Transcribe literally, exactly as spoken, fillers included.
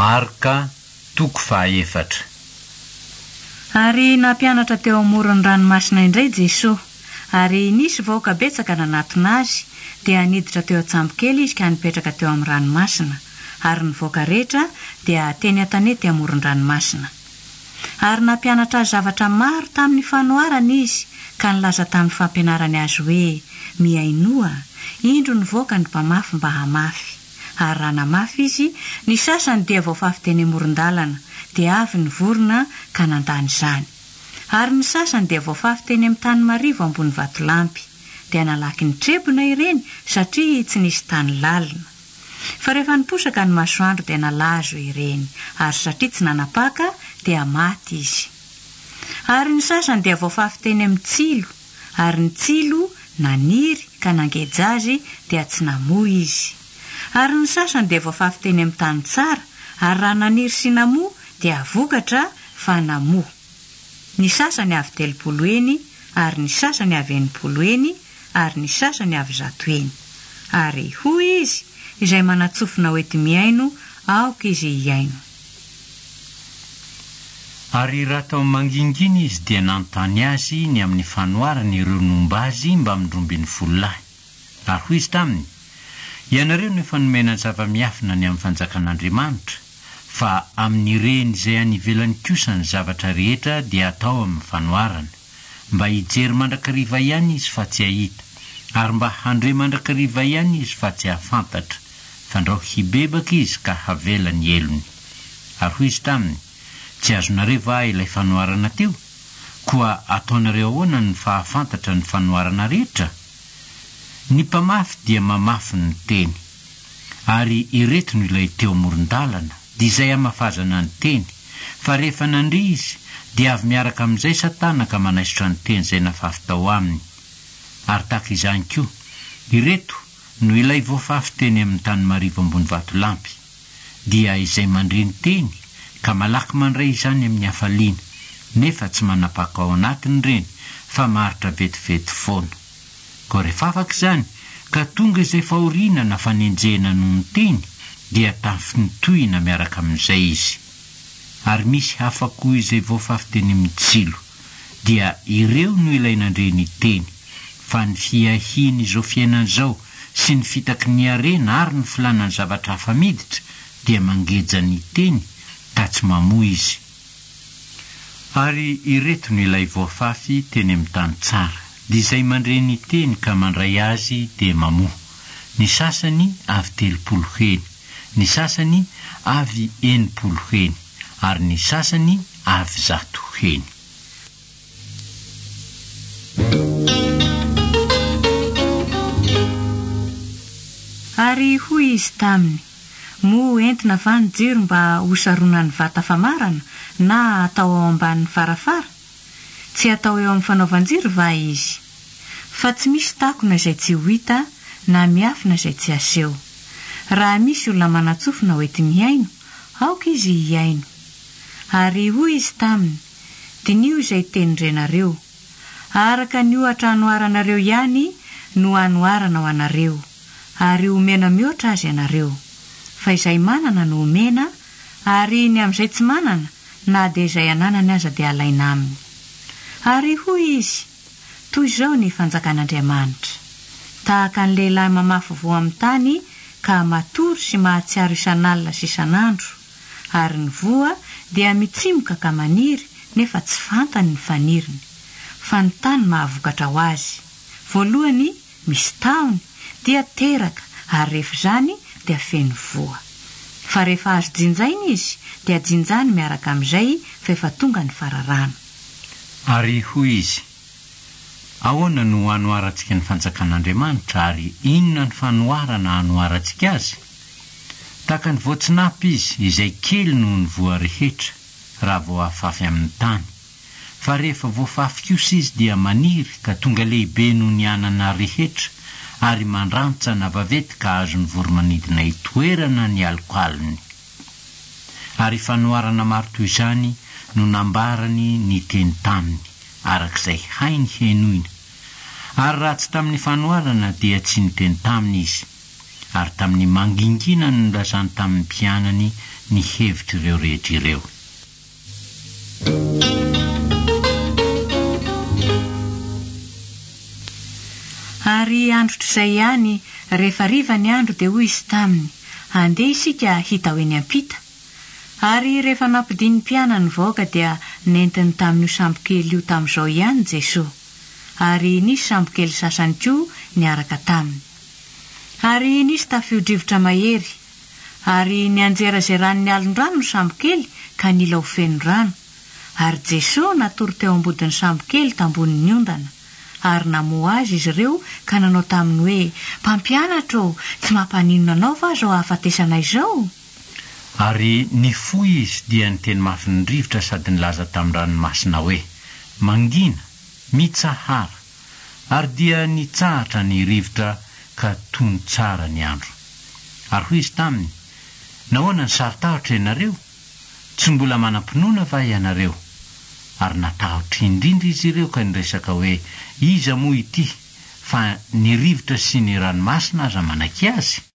Marka toko fahaefatra. Ary nampianatra teo amoron'ny ranomasina indray Jesosy, ary nisy vahoaka betsaka nanatona azy, dia niditra teo an-tsambokely izy ka nipetraka teo amin'ny ranomasina, ary ny vahoaka rehetra dia teny an-tanety amoron'ny ranomasina. Ary nampianatra azy zavatra maro tamin'ny fanoarana izy, ka nilaza tamin'ny fampianarany azy hoe miainoa, indro ny vahoaka ny mpamafy mba hamafy. Ary raha namafy izy, ny sasany dia voafafy teny amoron-dalana, dia avy ny vorona ka nandany izany. Ary ny sasany dia voafafy teny amin'ny tany marivo ambony vatolampy, dia nalaky ny trebona ireny satria tsy nisy tany lalina. Fa rehefa niposaka ny masoandro dia nalazo ireny, ary satria tsy nanapaka dia maty izy. Ary ny sasany dia voafafy teny amin'ny tsilo, ary ny tsilo naniry ka nangeja azy dia tsy namoy izy. Ary ny sasany dia voafafy teny amin'ny tany tsara, ary raha naniry sy namoy dia vokatra fa namoy. Ny sasany avy telopolo eny, ary ny sasany avy enimpolo eny, ary ny sasany avy zato eny. Ary hoy izy, izay manatsofina hoety miaino, aoka izy hiaino. Ary raha tao mangingina izy dia nanontany azy ny amin'ny fanoarana ireo nomba azy mba mindrombiny folo lahy. Ary hoy izy taminy, ianareo nefa nomena zava-miafina ny amin'ny fanjakan'Andriamanitra, fa amin'ireny izay any ivelany kosa ny zavatra rehetra dia atao amin'ny fanoarana, mba hijery mandrakariva ihany izy fa tsy hahita, ary mba handre mandrakariva ihany izy fa tsy hafantatra, fandrao hibebaka izy ka havela ny elony. Ary hoy izy taminy, tsy azonareo va ilay fanoarana teo? Koa ataonareo ahoana ny fahafantatra ny fanoarana rehetra? Ny mpamafy dia mamafy ny teny, ary ireto no ilay teo amoron-dalana, dia izay hamafazana ny teny, fa rehefa nandry izy, dia avy miaraka amin'izay Satana ka manaisitra ny teny izay nafafy tao aminy. Ary tahaka izany koa, ireto no ilay voafafy teny amin'ny tany marivo ambony vatolampy, dia izay mandre ny teny, ka malaky mandray izany amin'ny hafaliana, nefa tsy manapaka ao anatiny ireny, fa maritra vetivety foana. Ko rehefa afaka izany, ka tonga izay fahoriana na fanenjena noho ny teny, dia tafintohina miaraka amin'izay izy. Ary misy hafa koa izay voafafy teny amin'ny tsilo, dia ireo no ilay nandre ny teny, fa ny fiahiany izao fiainana izao sy ny fitaky ny harena ary ny filanany zavatra hafa miditra dia mangeja ny teny ka tsy mamoy izy. Ary ireto no ilay voafafy teny amin'ny tany tsara, dia izay mandre ny teny ka mandray azy dia mamoy. Ny sasany avy telopolo heny, ny sasany avy enimpolo heny, ary ny sasany avy zato heny. Ary hoy izy taminy, mo entina va ny jiro mba hosarona ny vata famarana na atao ao ambanin'ny farafara? Tsy atao eo amin'ny fanaovan-jiro va izy? Fa tsy misy takona izay tsy ho hita, na miafina izay tsy aseho. Raha misy olona manatsofina hoety miaino, aoka izy hiaino. Ary hoy izy taminy, dinio izay tenindrenareo, araka ny ohatra anoaranareo ihany no anoarana ho anareo, ary omena mihoatra azy ianareo. Fa izay manana no omena, ary ny amin'izay tsy manana, na dia izay ananany aza dia alaina aminy. Ary hoy izy, toy izao ny fanjakan'Andriamanitra. Tahaka ny lehilahy mamafy voa amin'ny tany, ka matory sy mahatsiaro isan'alina sy isan'andro, ary ny voa dia mitsimoka ka maniry, nefa tsy fantany ny faniriny. Fa ny tany mahavokatra ho azy. Voalohany misy tahony, dia teraka, ary rehefa izany dia feno voa. Fa rehefa azo jinjaina izy, dia jinjany miaraka amin'izay fa efa tonga ny fararano. Ary hoy izy, ahoana no anoarantsika ny fanjakan'Andriamanitra, ary inona ny fanoarana anoarantsika azy? Tahaka ny voatsinapy izy, izay kely noho ny voa rehetra, raha voafafy amin'ny tany. Fa rehefa voafafy kosa izy dia maniry ka tonga lehibe noho ny anana rehetra, ary mandrantsana na vavety ka azo ny voromanidina itoerana ny alok'aliny. Ary fanoarana maro toy izany no nambarany ny teny taminy, arak'izay hainy henoina. Ary raha tsy tamin'ny fanoarana dia tsy ny teny taminy izy, ary tamin'ny mangingina no nolazany tamin'ny mpianany ny hevitra ireo rehetra ireo. Ary androtr'izay ihany, rehefa riva ny andro dia hoy izy taminy, andeha isika hita ho eny ampita. Ary rehefa nampidiny ny mpiana ny vahoaka dia nentiny tamin'io sambo kely io tamin'izao ihany Jesoa. Ary nisy sambo kely sasany koa niaraka taminy. Ary nisy tafio-drivotra mahery. Ary nianjera izay rano ny alon-drano ny sambo kely ka nila ho feno rano. Ary Jesoa natory teo ambodin'ny sambo kely tambonin'ny ondana. Ary namoa azy izy ireo ka nanao taminy hoe, mpampianatra, tsy mampanino anao fa zao ahafatesana izao. Ary nifoy izy dia niteny mafy ny rivotra sady nilaza tamin'ny ranomasina hoe, mangina, mitsahara. Ary dia nitsahatra ny rivotra ka tony tsara ny andro. Ary hoy izy taminy, nahoana ny sarotahotra ianareo? Tsy mbola manam-pinoana va ianareo? Ary natahotra indrindra izy ireo ka niresaka hoe, iza moa ity fa ny rivotra sy ny ranomasina aza manaky azy?